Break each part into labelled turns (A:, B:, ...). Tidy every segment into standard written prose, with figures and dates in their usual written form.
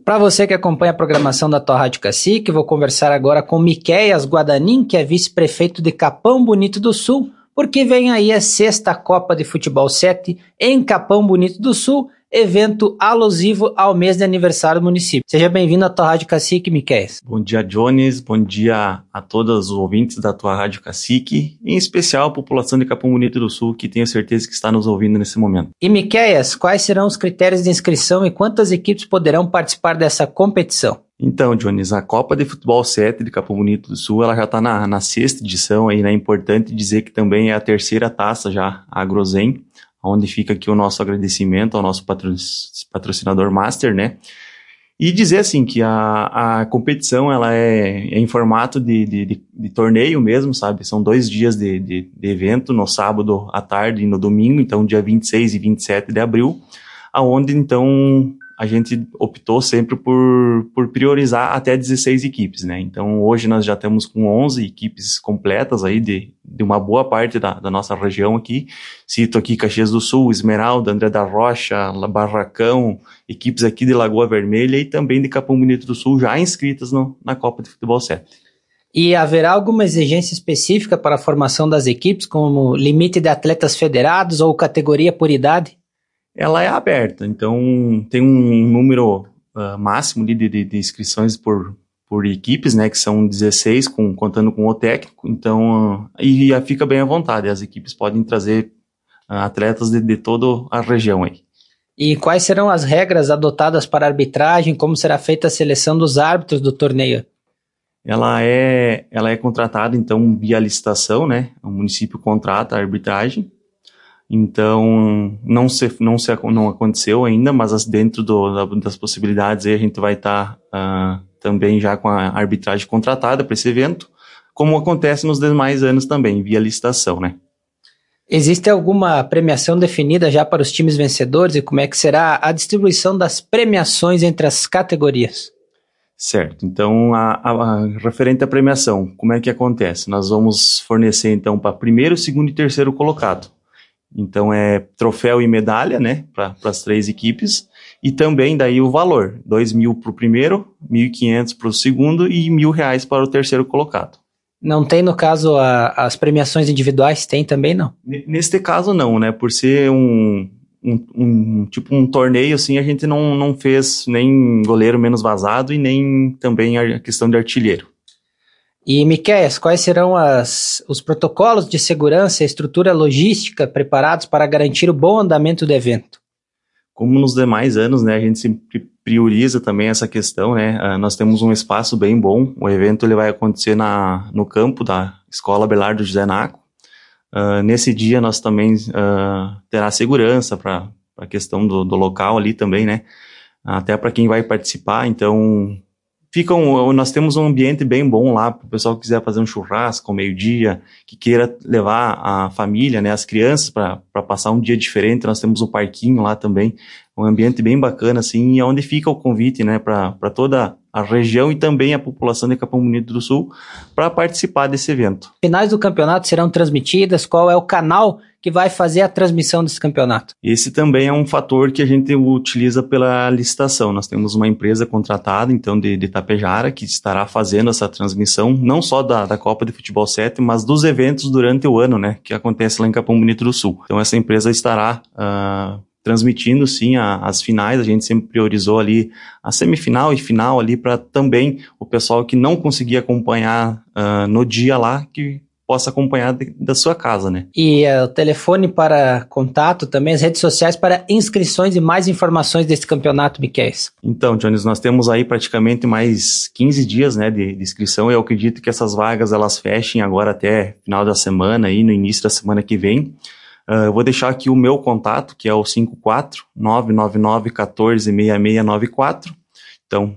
A: Para você que acompanha a programação da tua Rádio Cacique, vou conversar agora com Miquéias Guadanin, que é vice-prefeito de Capão Bonito do Sul, porque vem aí a 6ª Copa de Futebol 7 em Capão Bonito do Sul, evento alusivo ao mês de aniversário do município. Seja bem-vindo à tua Rádio Cacique, Miquéias.
B: Bom dia, Jones. Bom dia a todos os ouvintes da tua Rádio Cacique, em especial a população de Capão Bonito do Sul, que tenho certeza que está nos ouvindo nesse momento.
A: E, Miquéias, quais serão os critérios de inscrição e quantas equipes poderão participar dessa competição?
B: Então, Jones, a Copa de Futebol 7 de Capão Bonito do Sul, ela já está na 6ª edição, aí, né? É importante dizer que também é a 3ª taça já, a Grosen, onde fica aqui o nosso agradecimento ao nosso patrocinador Master, né? E dizer assim que a competição ela é em formato de torneio mesmo, sabe? São 2 dias de evento, no sábado à tarde e no domingo, então dia 26 e 27 de abril, aonde então a gente optou sempre por priorizar até 16 equipes, né? Então hoje nós já estamos com 11 equipes completas aí de uma boa parte da nossa região aqui. Cito aqui Caxias do Sul, Esmeralda, André da Rocha, Barracão, equipes aqui de Lagoa Vermelha e também de Capão Bonito do Sul já inscritas na Copa de Futebol 7.
A: E haverá alguma exigência específica para a formação das equipes, como limite de atletas federados ou categoria por idade?
B: Ela é aberta, então tem um número máximo de inscrições por equipes, né, que são 16, contando com o técnico, então e fica bem à vontade, as equipes podem trazer atletas de toda a região aí.
A: E quais serão as regras adotadas para a arbitragem, como será feita a seleção dos árbitros do torneio?
B: Ela é contratada, então, via licitação, né, o município contrata a arbitragem. Então, não aconteceu ainda, mas dentro das possibilidades aí a gente vai estar também já com a arbitragem contratada para esse evento, como acontece nos demais anos também, via licitação, né?
A: Existe alguma premiação definida já para os times vencedores e como é que será a distribuição das premiações entre as categorias?
B: Certo, então referente à premiação, como é que acontece? Nós vamos fornecer então para primeiro, segundo e terceiro colocado. Então é troféu e medalha, né, para as 3 equipes, e também daí o valor, 2.000 para o primeiro, 1.500 para o segundo e R$1.000 para o terceiro colocado.
A: Não tem, no caso, as premiações individuais? Tem também, não?
B: Neste caso não, né, por ser tipo um torneio assim, a gente não fez nem goleiro menos vazado e nem também a questão de artilheiro.
A: E, Miquéias, quais serão os protocolos de segurança e estrutura logística preparados para garantir o bom andamento do evento?
B: Como nos demais anos, né, a gente sempre prioriza também essa questão, né, nós temos um espaço bem bom, o evento ele vai acontecer no campo da Escola Abelardo José Naco. Nesse dia nós também terá segurança para a questão do local ali também, né, até para quem vai participar, então... Nós temos um ambiente bem bom lá para o pessoal que quiser fazer um churrasco ao meio-dia, que queira levar a família, né, as crianças para passar um dia diferente. Nós temos um parquinho lá também, um ambiente bem bacana assim, e é onde fica o convite, né, para toda a região e também a população de Capão Bonito do Sul para participar desse evento.
A: Finais do campeonato serão transmitidas? Qual é o canal que vai fazer a transmissão desse campeonato?
B: Esse também é um fator que a gente utiliza pela licitação. Nós temos uma empresa contratada, então, de Tapejara, que estará fazendo essa transmissão, não só da Copa de Futebol 7, mas dos eventos durante o ano, né, que acontece lá em Capão Bonito do Sul. Então, essa empresa estará transmitindo, sim, as finais. A gente sempre priorizou ali a semifinal e final ali para também o pessoal que não conseguia acompanhar no dia lá, que possa acompanhar da sua casa, né? E
A: o telefone para contato, também as redes sociais para inscrições e mais informações desse campeonato, Miquéias.
B: Então, Jones, nós temos aí praticamente mais 15 dias, né, de inscrição. Eu acredito que essas vagas elas fechem agora até final da semana, aí no início da semana que vem. Eu vou deixar aqui o meu contato, que é o 54-999-14-6694. Então,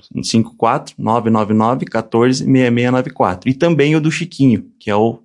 B: 54-999-14-6694. E também o do Chiquinho, que é o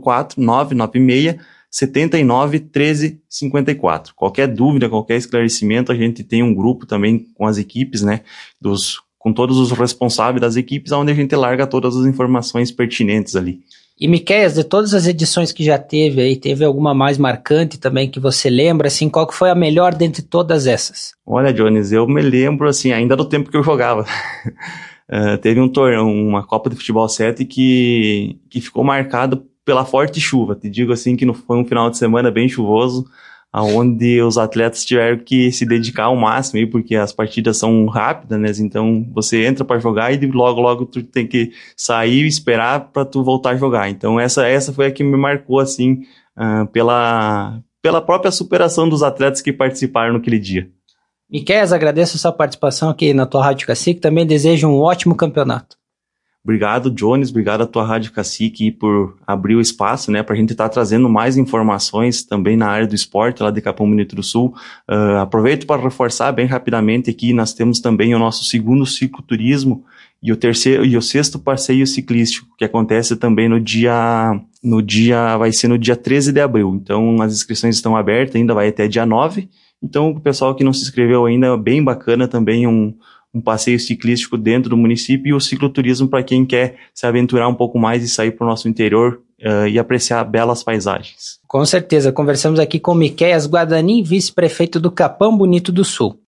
B: 54-996-79-1354. Qualquer dúvida, qualquer esclarecimento, a gente tem um grupo também com as equipes, né, com todos os responsáveis das equipes, onde a gente larga todas as informações pertinentes ali.
A: E Miqueias, de todas as edições que já teve aí, teve alguma mais marcante também que você lembra, assim, qual que foi a melhor dentre todas essas?
B: Olha, Jones, eu me lembro, assim, ainda do tempo que eu jogava. Teve um torneio, uma Copa de Futebol 7 que ficou marcado pela forte chuva. Te digo assim que foi um final de semana bem chuvoso, onde os atletas tiveram que se dedicar ao máximo, aí, porque as partidas são rápidas, né? Então você entra para jogar e logo tu tem que sair e esperar para tu voltar a jogar. Então essa foi a que me marcou assim pela própria superação dos atletas que participaram naquele dia.
A: Miqueias, agradeço a sua participação aqui na tua Rádio Cacique, também desejo um ótimo campeonato.
B: Obrigado, Jones, obrigado à tua Rádio Cacique por abrir o espaço, né, para a gente estar trazendo mais informações também na área do esporte lá de Capão Bonito do Sul. Aproveito para reforçar bem rapidamente aqui, nós temos também o nosso segundo cicloturismo e o sexto passeio ciclístico, que acontece também vai ser no dia 13 de abril. Então, as inscrições estão abertas, ainda vai até dia 9. Então, o pessoal que não se inscreveu ainda, é bem bacana também um passeio ciclístico dentro do município e o cicloturismo para quem quer se aventurar um pouco mais e sair para o nosso interior e apreciar belas paisagens.
A: Com certeza, conversamos aqui com Miqueias Guadanin, vice-prefeito do Capão Bonito do Sul.